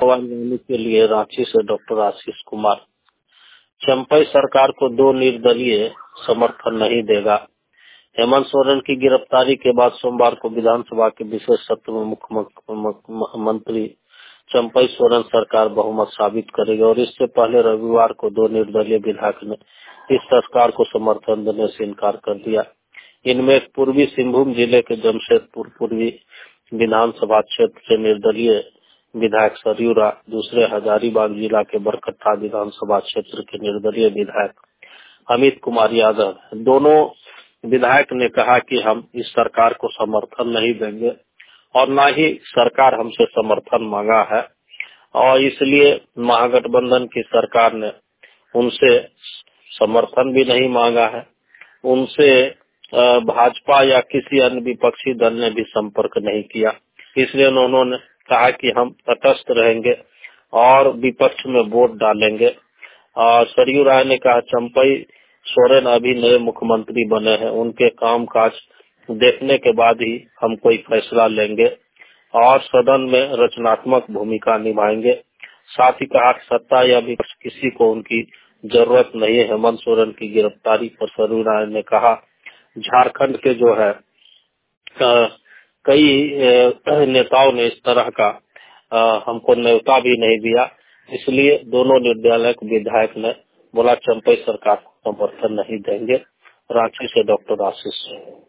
बयान देने के लिए रांची से डॉक्टर आशीष कुमार। चंपई सरकार को 2 निर्दलीय समर्थन नहीं देगा। हेमंत सोरेन की गिरफ्तारी के बाद सोमवार को विधानसभा के विशेष सत्र में मुख्यमंत्री चंपई सोरेन सरकार बहुमत साबित करेगी और इससे पहले रविवार को 2 निर्दलीय विधायक ने इस सरकार को समर्थन देने से इनकार कर दिया। इनमें एक पूर्वी सिंहभूम जिले के जमशेदपुर पूर्वी विधानसभा क्षेत्र से निर्दलीय विधायक सरयू राय, दूसरे हजारीबाग जिला के बरकट्टा विधानसभा क्षेत्र के निर्दलीय विधायक अमित कुमार यादव। दोनों विधायक ने कहा कि हम इस सरकार को समर्थन नहीं देंगे और न ही सरकार हमसे समर्थन मांगा है और इसलिए महागठबंधन की सरकार ने उनसे समर्थन भी नहीं मांगा है। उनसे भाजपा या किसी अन्य विपक्षी दल ने भी संपर्क नहीं किया। इसलिए उन्होंने कहा कि हम तटस्थ रहेंगे और विपक्ष में वोट डालेंगे। और सरयू राय ने कहा चंपई सोरेन अभी नए मुख्यमंत्री बने हैं, उनके कामकाज देखने के बाद ही हम कोई फैसला लेंगे और सदन में रचनात्मक भूमिका निभाएंगे। साथ ही कहा सत्ता या विपक्ष किसी को उनकी जरूरत नहीं है। हेमंत सोरेन की गिरफ्तारी पर सरयू राय ने कहा झारखंड के जो है कई नेताओं ने इस तरह का हमको न्योता भी नहीं दिया। इसलिए दोनों निर्दलीय विधायक ने बोला चंपई सरकार को समर्थन नहीं देंगे। रांची से डॉक्टर आशीष।